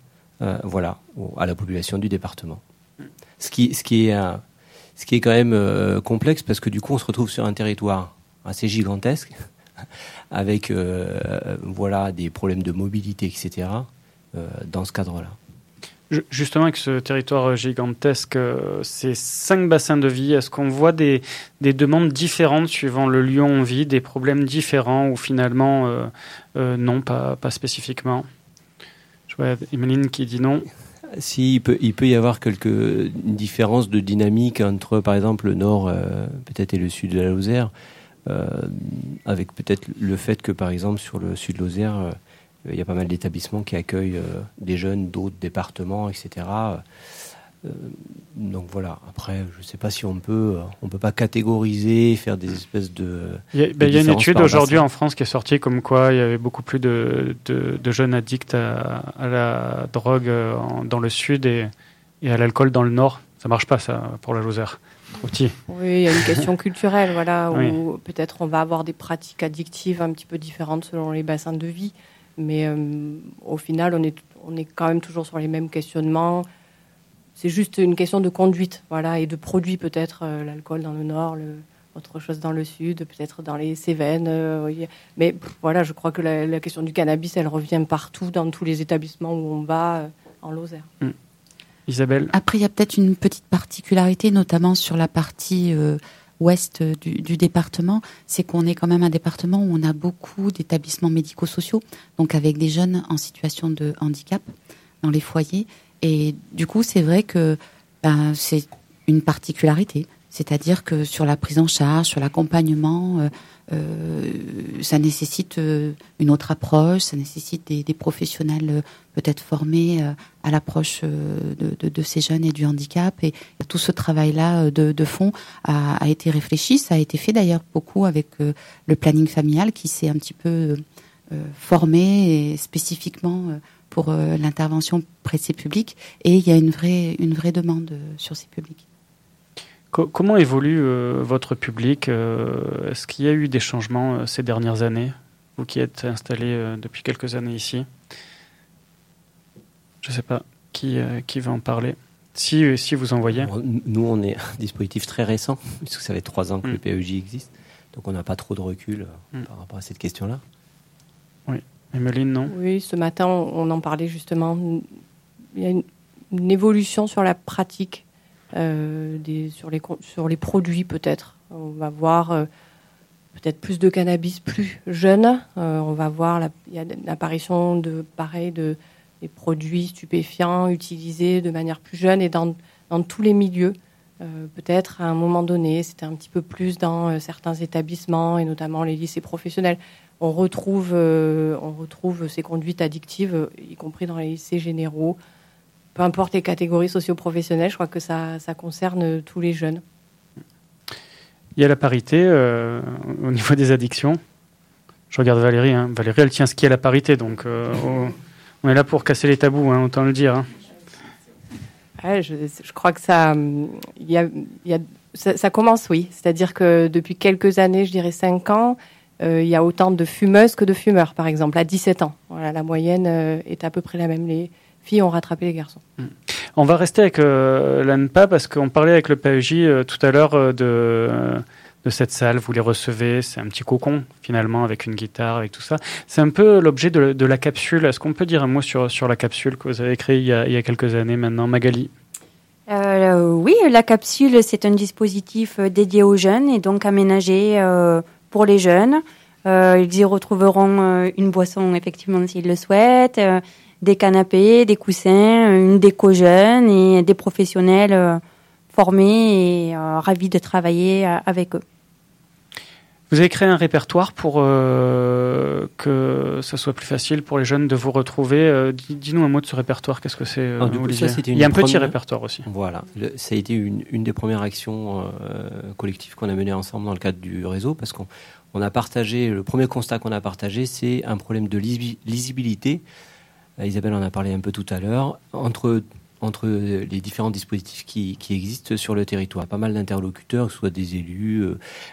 à la population du département. Ce qui est quand même complexe, parce que du coup, on se retrouve sur un territoire assez gigantesque, avec des problèmes de mobilité, etc., dans ce cadre-là. Justement, avec ce territoire gigantesque, ces 5 bassins de vie, est-ce qu'on voit des demandes différentes suivant le lieu où on vit, des problèmes différents ou finalement non, pas spécifiquement? Je vois Emeline qui dit non. Si, il peut y avoir une différence de dynamique entre, par exemple, le nord peut-être et le sud de la Lozère, avec peut-être le fait que, par exemple, sur le sud de Lozère, il y a pas mal d'établissements qui accueillent des jeunes d'autres départements, etc. Donc voilà. Après, je ne sais pas si on peut pas catégoriser, faire des espèces de. Il y a une étude aujourd'hui en France qui est sortie comme quoi il y avait beaucoup plus de jeunes addicts à la drogue dans le sud et à l'alcool dans le nord. Ça marche pas ça pour la Lozère. Trop petit. Oui, il y a une question culturelle, où peut-être on va avoir des pratiques addictives un petit peu différentes selon les bassins de vie. Mais au final, on est quand même toujours sur les mêmes questionnements. C'est juste une question de conduite, et de produits peut-être, l'alcool dans le nord, autre chose dans le sud, peut-être dans les Cévennes. Mais je crois que la question du cannabis, elle revient partout, dans tous les établissements où on va, en Lozère. Isabelle? Après, il y a peut-être une petite particularité, notamment sur la partie ouest du département, c'est qu'on est quand même un département où on a beaucoup d'établissements médico-sociaux, donc avec des jeunes en situation de handicap dans les foyers. Et du coup, c'est vrai que c'est une particularité. C'est-à-dire que sur la prise en charge, sur l'accompagnement, ça nécessite une autre approche, ça nécessite des professionnels peut-être formés à l'approche de ces jeunes et du handicap. Et tout ce travail-là de fond a été réfléchi. Ça a été fait d'ailleurs beaucoup avec le planning familial qui s'est un petit peu formé et spécifiquement pour l'intervention près de ces publics. Et il y a une vraie demande sur ces publics. Comment évolue votre public? Est-ce qu'il y a eu des changements ces dernières années, vous qui êtes installé depuis quelques années ici? Je ne sais pas qui va en parler. Si vous en voyez. Nous, on est un dispositif très récent, puisque ça fait 3 ans que le PEJ existe. Donc, on n'a pas trop de recul par rapport à cette question-là. Oui. Emeline, non ? Oui, ce matin, on en parlait justement. Il y a une évolution sur la pratique, sur les produits peut-être. On va voir peut-être plus de cannabis plus jeune. On va voir il y a l'apparition des produits stupéfiants utilisés de manière plus jeune et dans tous les milieux. Peut-être à un moment donné, c'était un petit peu plus dans certains établissements et notamment les lycées professionnels. On retrouve ces conduites addictives, y compris dans les lycées généraux. Peu importe les catégories socio-professionnelles, je crois que ça concerne tous les jeunes. Il y a la parité au niveau des addictions. Je regarde Valérie. Valérie, elle tient ce qui est la parité, donc on est là pour casser les tabous, autant le dire. Ouais, je crois que ça commence, oui. C'est-à-dire que depuis quelques années, je dirais 5 ans, il y a autant de fumeuses que de fumeurs, par exemple, à 17 ans. Voilà, la moyenne est à peu près la même. Les filles ont rattrapé les garçons. On va rester avec l'ANPA parce qu'on parlait avec le PEJ tout à l'heure de cette salle. Vous les recevez, c'est un petit cocon finalement avec une guitare, avec tout ça. C'est un peu l'objet de la capsule. Est-ce qu'on peut dire un mot sur la capsule que vous avez créée il y a quelques années maintenant, Magali ? Oui, la capsule, c'est un dispositif dédié aux jeunes et donc aménagé pour les jeunes. Ils y retrouveront une boisson, effectivement, s'ils le souhaitent, des canapés, des coussins, une déco jeune et des professionnels formés et ravis de travailler avec eux. Vous avez créé un répertoire pour que ça soit plus facile pour les jeunes de vous retrouver. Dis-nous un mot de ce répertoire. Qu'est-ce que c'est, Olivier ? Il y a un petit répertoire aussi. Voilà. Ça a été une des premières actions collectives qu'on a menées ensemble dans le cadre du réseau, parce qu'on a partagé, le premier constat qu'on a partagé, c'est un problème de lisibilité. Isabelle en a parlé un peu tout à l'heure, entre les différents dispositifs qui existent sur le territoire. Pas mal d'interlocuteurs, que ce soit des élus,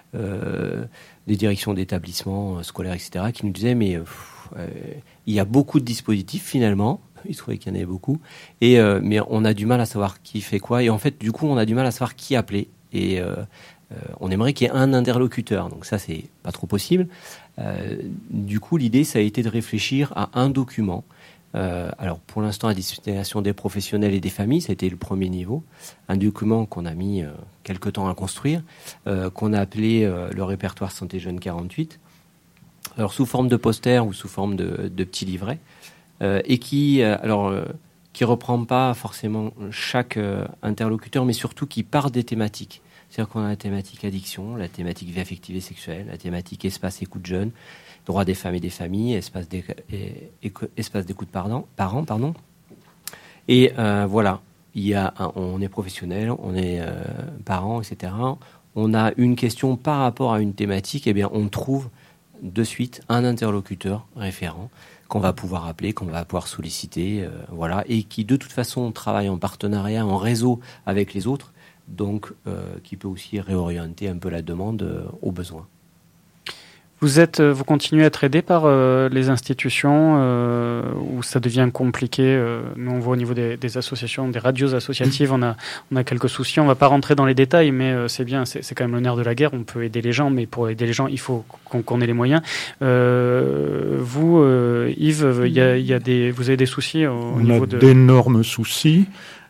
des directions d'établissements scolaires, etc., qui nous disaient mais il y a beaucoup de dispositifs finalement. Ils trouvaient qu'il y en avait beaucoup, mais on a du mal à savoir qui fait quoi. Et en fait, du coup, on a du mal à savoir qui appeler. Et on aimerait qu'il y ait un interlocuteur. Donc ça, c'est pas trop possible. Du coup, l'idée, ça a été de réfléchir à un document. Alors pour l'instant à destination des professionnels et des familles, ça a été le premier niveau, un document qu'on a mis quelque temps à construire, qu'on a appelé le répertoire Santé Jeune 48, alors sous forme de poster ou sous forme de petits livrets, et qui reprend pas forcément chaque interlocuteur, mais surtout qui part des thématiques. C'est-à-dire qu'on a la thématique addiction, la thématique vie affective et sexuelle, la thématique espace écoute jeune, droit des femmes et des familles, espace d'écoute parents. Et voilà, on est professionnel, on est parents, etc. On a une question par rapport à une thématique, et bien on trouve de suite un interlocuteur référent qu'on va pouvoir appeler, qu'on va pouvoir solliciter, voilà, et qui de toute façon travaille en partenariat, en réseau avec les autres, donc qui peut aussi réorienter un peu la demande aux besoins. Vous continuez à être aidé par les institutions où ça devient compliqué. Nous, on voit au niveau des associations, des radios associatives, on a quelques soucis. On ne va pas rentrer dans les détails, mais c'est bien, c'est quand même le nerf de la guerre. On peut aider les gens, mais pour aider les gens, il faut qu'on ait les moyens. Vous, Yves, vous avez des soucis au niveau de... On a d'énormes soucis.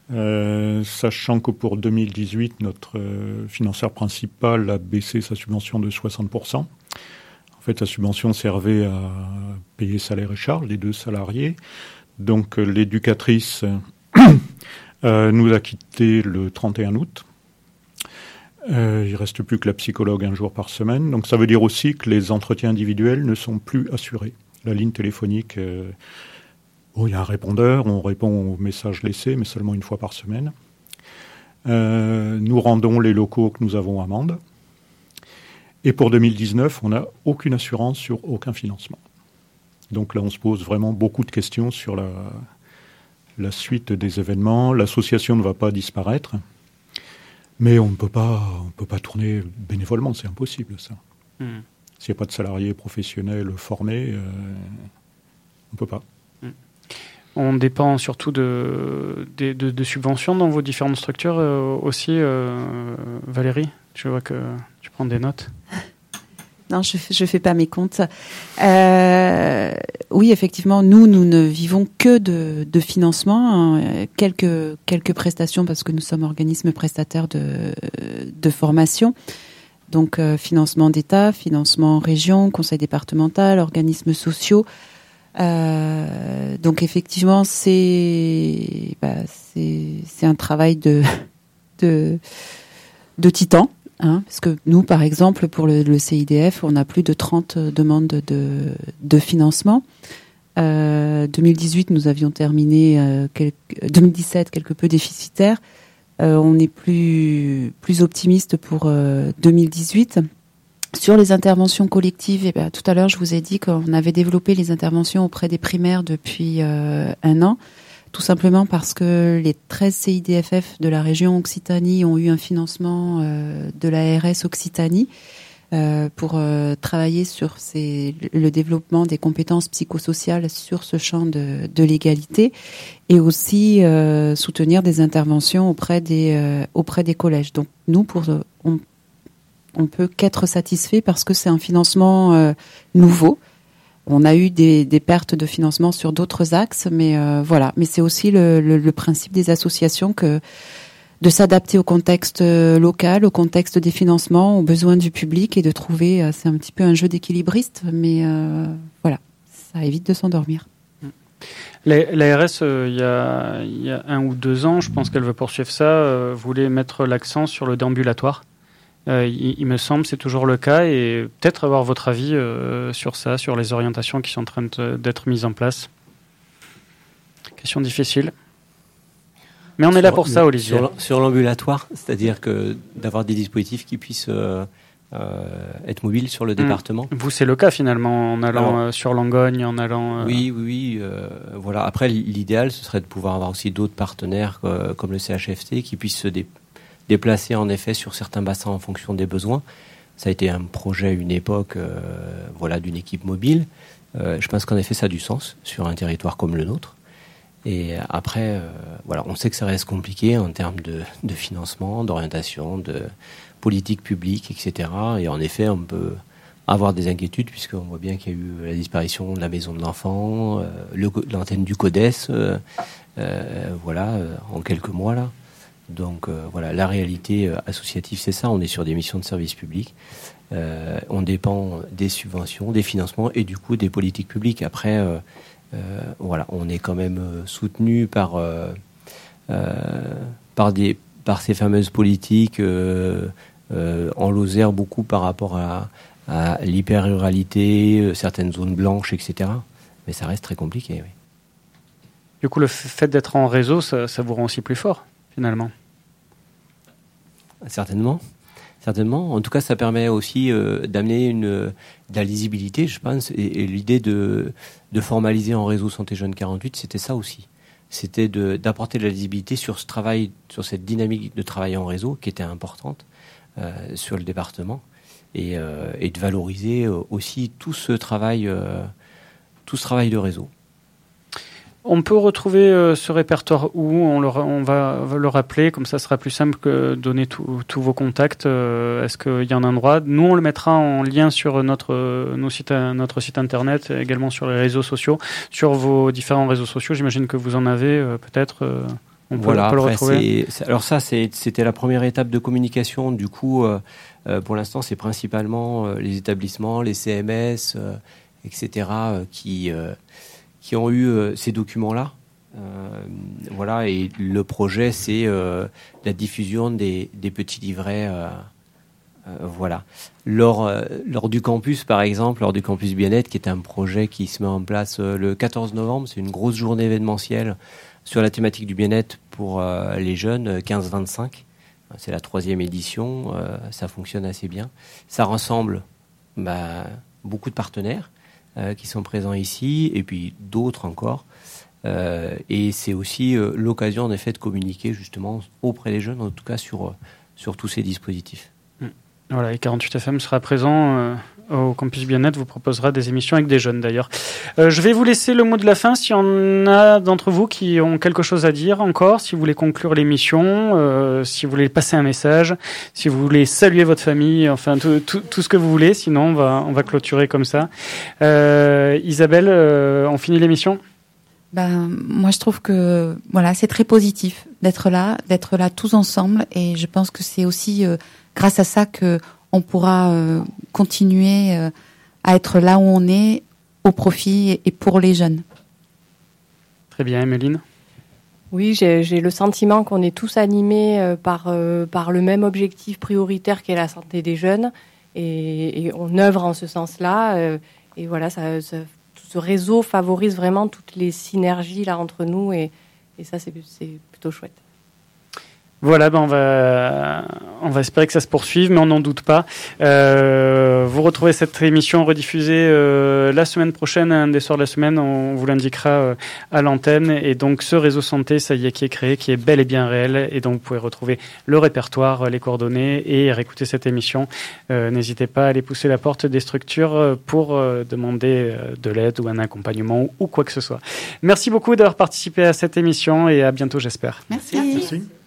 Sachant que pour 2018, notre financeur principal a baissé sa subvention de 60%. En fait, sa subvention servait à payer salaire et charges des 2 salariés. Donc, l'éducatrice nous a quittés le 31 août. Il reste plus que la psychologue 1 jour par semaine. Donc, ça veut dire aussi que les entretiens individuels ne sont plus assurés. La ligne téléphonique... il y a un répondeur, on répond aux messages laissés, mais seulement 1 fois par semaine. Nous rendons les locaux que nous avons à Mende. Et pour 2019, on n'a aucune assurance sur aucun financement. Donc là, on se pose vraiment beaucoup de questions sur la suite des événements. L'association ne va pas disparaître, mais on ne peut pas tourner bénévolement, c'est impossible ça. S'il n'y a pas de salariés professionnels formés, on ne peut pas. On dépend surtout de subventions dans vos différentes structures aussi. Valérie, je vois que tu prends des notes. Non, je fais pas mes comptes. Oui, effectivement, nous ne vivons que de financement, hein, quelques prestations parce que nous sommes organismes prestataires de formation. Donc financement d'État, financement région, conseil départemental, organismes sociaux. Donc effectivement, c'est un travail de titan. Hein, parce que nous, par exemple, pour le CIDF, on a plus de 30 demandes de financement. 2018, nous avions terminé 2017 quelque peu déficitaire. On est plus optimiste pour 2018. Sur les interventions collectives, tout à l'heure, je vous ai dit qu'on avait développé les interventions auprès des primaires depuis un an. Tout simplement parce que les 13 CIDFF de la région Occitanie ont eu un financement de l'ARS Occitanie pour travailler sur le développement des compétences psychosociales sur ce champ de l'égalité et aussi soutenir des interventions auprès des collèges. Donc nous, on peut qu'être satisfait parce que c'est un financement nouveau. On a eu des pertes de financement sur d'autres axes, mais voilà. Mais c'est aussi le principe des associations de s'adapter au contexte local, au contexte des financements, aux besoins du public et de trouver. C'est un petit peu un jeu d'équilibriste, mais voilà, ça évite de s'endormir. L'ARS, il y a 1 ou 2 ans, je pense qu'elle veut poursuivre ça, voulait mettre l'accent sur le déambulatoire. Il me semble c'est toujours le cas et peut-être avoir votre avis sur ça, sur les orientations qui sont en train d'être mises en place. Question difficile. Mais on est là pour ça, Olivier. Sur l'ambulatoire, c'est-à-dire que d'avoir des dispositifs qui puissent être mobiles sur le département. Vous, c'est le cas finalement, en allant sur Langogne, en allant... Oui. Voilà. Après, l'idéal, ce serait de pouvoir avoir aussi d'autres partenaires comme le CHFT qui puissent se déplacer en effet sur certains bassins en fonction des besoins. Ça a été un projet à une époque d'une équipe mobile. Je pense qu'en effet ça a du sens sur un territoire comme le nôtre. Et après, on sait que ça reste compliqué en termes de financement, d'orientation, de politique publique, etc. Et en effet, on peut avoir des inquiétudes puisqu'on voit bien qu'il y a eu la disparition de la maison de l'enfant, l'antenne du CODES, en quelques mois là. Donc la réalité associative, c'est ça. On est sur des missions de service public. On dépend des subventions, des financements et du coup des politiques publiques. Après, on est quand même soutenu par ces fameuses politiques en Lozère, beaucoup par rapport à l'hyper-ruralité, certaines zones blanches, etc. Mais ça reste très compliqué. Oui. Du coup, le fait d'être en réseau, ça vous rend aussi plus fort finalement. Certainement. En tout cas, ça permet aussi d'amener de la lisibilité, je pense. Et l'idée de formaliser en réseau Santé Jeune 48, c'était ça aussi. C'était d'apporter de la lisibilité sur ce travail, sur cette dynamique de travail en réseau qui était importante sur le département, et de valoriser aussi tout ce travail de réseau. On peut retrouver ce répertoire où on va le rappeler, comme ça sera plus simple que donner tous vos contacts. Est-ce qu'il y a un endroit ? Nous, on le mettra en lien sur notre site internet, également sur les réseaux sociaux, sur vos différents réseaux sociaux. J'imagine que vous en avez peut-être. On peut le retrouver. Alors ça, c'était la première étape de communication. Du coup, pour l'instant, c'est principalement les établissements, les CMS, etc. qui ont eu ces documents-là. Et le projet, c'est la diffusion des petits livrets. Lors du campus, par exemple, lors du campus bien-être, qui est un projet qui se met en place le 14 novembre, c'est une grosse journée événementielle sur la thématique du bien-être pour les jeunes 15-25. C'est la 3e édition, ça fonctionne assez bien. Ça rassemble beaucoup de partenaires qui sont présents ici, et puis d'autres encore. Et c'est aussi l'occasion, en effet, de communiquer justement auprès des jeunes, en tout cas sur tous ces dispositifs. Voilà, et 48 FM sera présent au Campus Bien-être vous proposera des émissions avec des jeunes d'ailleurs. Je vais vous laisser le mot de la fin s'il y en a d'entre vous qui ont quelque chose à dire encore, si vous voulez conclure l'émission, si vous voulez passer un message, si vous voulez saluer votre famille, enfin tout ce que vous voulez, sinon on va clôturer comme ça. Isabelle, on finit l'émission ? Moi, je trouve que voilà, c'est très positif d'être là tous ensemble, et je pense que c'est aussi grâce à ça que on pourra continuer à être là où on est, au profit et pour les jeunes. Très bien, Emeline. Oui, j'ai le sentiment qu'on est tous animés par le même objectif prioritaire qu'est la santé des jeunes, et on œuvre en ce sens-là. Et voilà, ce réseau favorise vraiment toutes les synergies là entre nous, et ça c'est plutôt chouette. Voilà, on va espérer que ça se poursuive, mais on n'en doute pas. Vous retrouvez cette émission rediffusée la semaine prochaine, un des soirs de la semaine, on vous l'indiquera à l'antenne. Et donc ce réseau santé, ça y est, qui est créé, qui est bel et bien réel. Et donc vous pouvez retrouver le répertoire, les coordonnées et réécouter cette émission. N'hésitez pas à aller pousser la porte des structures pour demander de l'aide ou un accompagnement ou quoi que ce soit. Merci beaucoup d'avoir participé à cette émission et à bientôt, j'espère. Merci.